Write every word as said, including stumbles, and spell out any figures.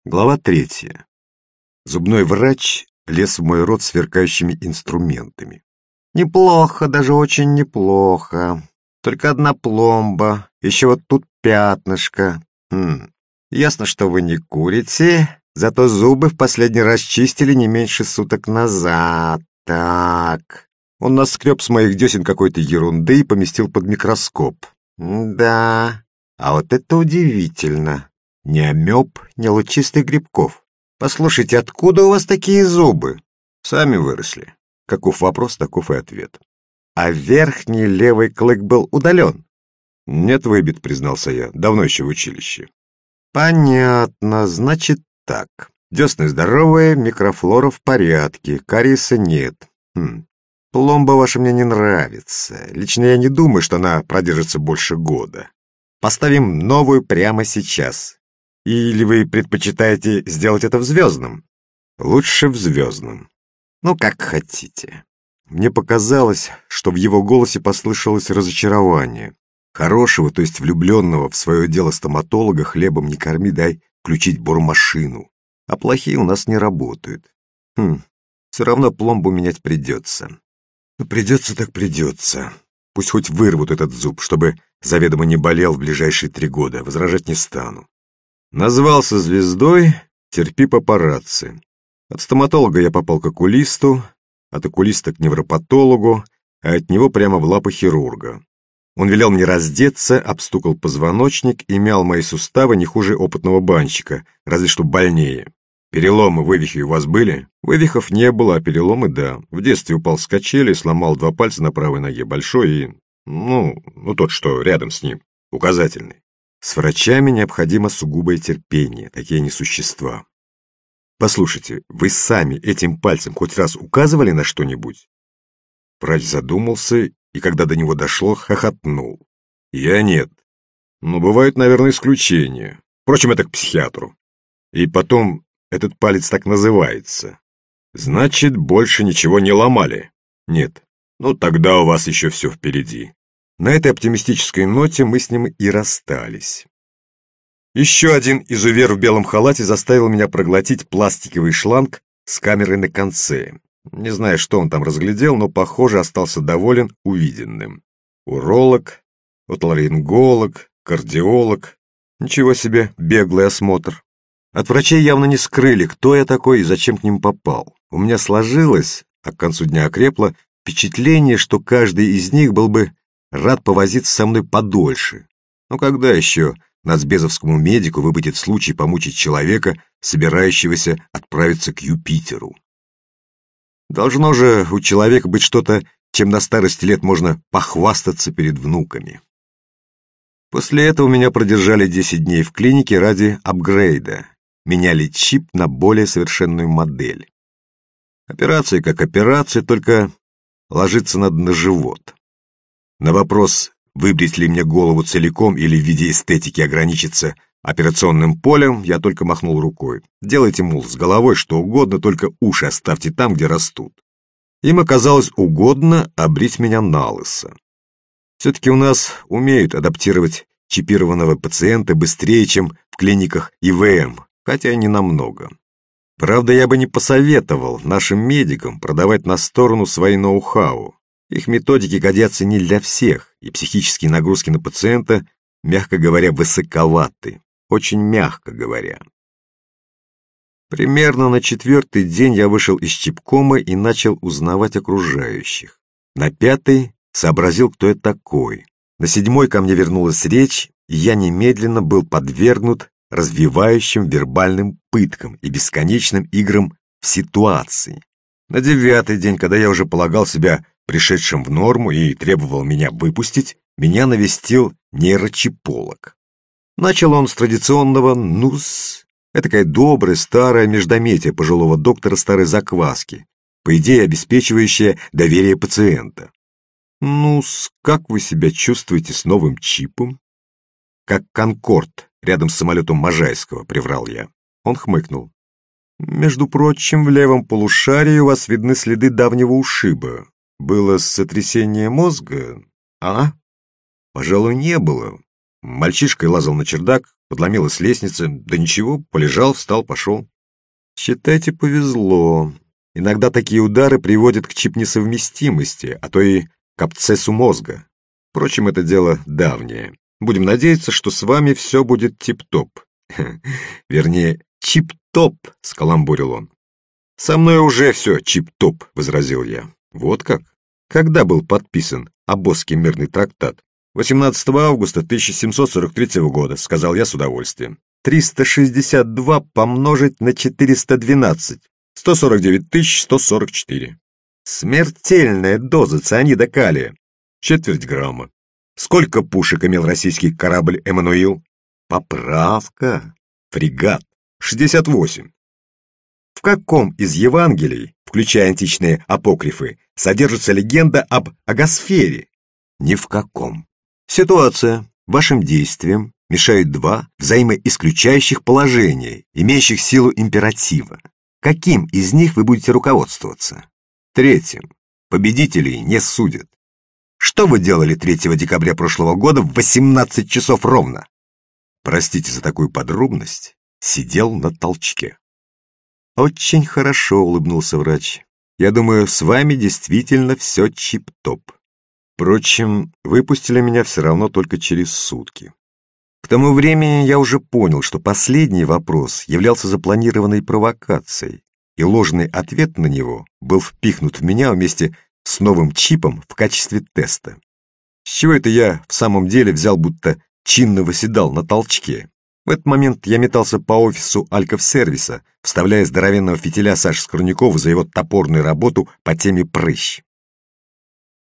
Глава третья. Зубной врач лез в мой рот сверкающими инструментами. Неплохо, даже очень неплохо. Только одна пломба, еще вот тут пятнышко. Хм. Ясно, что вы не курите, зато зубы в последний раз чистили не меньше суток назад. Так. Он наскреб с моих десен какой-то ерунды и поместил под микроскоп. Да, а вот это удивительно. Ни амеб, ни лучистых грибков. Послушайте, откуда у вас такие зубы? Сами выросли. Каков вопрос, таков и ответ. А верхний левый клык был удален? Нет, выбит, признался я. Давно еще в училище. Понятно, значит так. Десны здоровые, микрофлора в порядке, кариеса нет. Хм. Пломба ваша мне не нравится. Лично я не думаю, что она продержится больше года. Поставим новую прямо сейчас. Или вы предпочитаете сделать это в звездном? Лучше в звездном. Ну, как хотите. Мне показалось, что в его голосе послышалось разочарование. Хорошего, то есть влюбленного в свое дело стоматолога хлебом не корми, дай включить бормашину. А плохие у нас не работают. Хм, все равно пломбу менять придется. Ну, придется так придется. Пусть хоть вырвут этот зуб, чтобы заведомо не болел в ближайшие три года. Возражать не стану. Назвался звездой, терпи папарацци. От стоматолога я попал к окулисту, от окулиста к невропатологу, а от него прямо в лапы хирурга. Он велел мне раздеться, обстукал позвоночник и мял мои суставы не хуже опытного банщика, разве что больнее. Переломы, вывихи у вас были? Вывихов не было, а переломы да. В детстве упал с качели, сломал два пальца на правой ноге, большой и... ну, ну тот, что рядом с ним, указательный. С врачами необходимо сугубое терпение, такие они существа. Послушайте, вы сами этим пальцем хоть раз указывали на что-нибудь? Врач задумался, и когда до него дошло, хохотнул. Я нет. Но бывают, наверное, исключения. Впрочем, это к психиатру. И потом, этот палец так называется. Значит, больше ничего не ломали? Нет. Ну, тогда у вас еще все впереди. На этой оптимистической ноте мы с ним и расстались. Еще один изувер в белом халате заставил меня проглотить пластиковый шланг с камерой на конце. Не знаю, что он там разглядел, но, похоже, остался доволен увиденным. Уролог, отоларинголог, кардиолог. Ничего себе, беглый осмотр. От врачей явно не скрыли, кто я такой и зачем к ним попал. У меня сложилось, а к концу дня окрепло, впечатление, что каждый из них был бы рад повозиться со мной подольше. Но когда еще нацбезовскому медику выпадет случай помучить человека, собирающегося отправиться к Юпитеру? Должно же у человека быть что-то, чем на старости лет можно похвастаться перед внуками. После этого меня продержали десять дней в клинике ради апгрейда. Меняли чип на более совершенную модель. Операция как операция, только ложиться надо на живот. На вопрос, выбрить ли мне голову целиком или в виде эстетики ограничиться операционным полем, я только махнул рукой. Делайте, мол, с головой что угодно, только уши оставьте там, где растут. Им оказалось угодно обрить меня налысо. Все-таки у нас умеют адаптировать чипированного пациента быстрее, чем в клиниках И В М, хотя и не намного. Правда, я бы не посоветовал нашим медикам продавать на сторону свои ноу-хау. Их методики годятся не для всех, и психические нагрузки на пациента, мягко говоря, высоковаты. Очень мягко говоря. Примерно на четвертый день я вышел из чипкома и начал узнавать окружающих. На пятый сообразил, кто я такой. На седьмой ко мне вернулась речь, и я немедленно был подвергнут развивающим вербальным пыткам и бесконечным играм в ситуации. На девятый день, когда я уже полагал себя пришедшим в норму и требовал меня выпустить, меня навестил нейрочиполог. Начал он с традиционного «ну-с», этакая добрая старая междометие пожилого доктора старой закваски, по идее обеспечивающая доверие пациента. «Ну-с, как вы себя чувствуете с новым чипом?» «Как Конкорд рядом с самолетом Можайского», — приврал я. Он хмыкнул. «Между прочим, в левом полушарии у вас видны следы давнего ушиба. Было сотрясение мозга? А? Пожалуй, не было. Мальчишкой лазал на чердак, Подломилась лестница. Да ничего, полежал, встал, пошел. Считайте, повезло. Иногда такие удары приводят к чип-несовместимости, а то и к абсцессу мозга. Впрочем, это дело давнее. Будем надеяться, что с вами все будет тип-топ. Вернее, чип-топ, скаламбурил он. Со мной уже все чип-топ, возразил я. Вот как? Когда был подписан Обозский мирный трактат? восемнадцатого августа тысяча семьсот сорок третьего года, сказал я с удовольствием. триста шестьдесят два помножить на четыреста двенадцать. сто сорок девять тысяч сто сорок четыре. Смертельная доза цианида калия. Четверть грамма. Сколько пушек имел российский корабль «Эммануил»? Поправка. Фрегат. шестьдесят восемь. В каком из Евангелий, включая античные апокрифы, содержится легенда об агосфере? Ни в каком. Ситуация. Вашим действиям мешают два взаимоисключающих положения, имеющих силу императива. Каким из них вы будете руководствоваться? Третьим. Победителей не судят. Что вы делали третьего декабря прошлого года в восемнадцать часов ровно? Простите за такую подробность. Сидел на толчке. Очень хорошо, улыбнулся врач. Я думаю, с вами действительно все чип-топ. Впрочем, выпустили меня все равно только через сутки. К тому времени я уже понял, что последний вопрос являлся запланированной провокацией, и ложный ответ на него был впихнут в меня вместе с новым чипом в качестве теста. С чего это я в самом деле взял, будто чинно восседал на толчке? В этот момент я метался по офису Альков-сервиса, вставляя здоровенного фитиля Саши Скорнякова за его топорную работу по теме «Прыщ».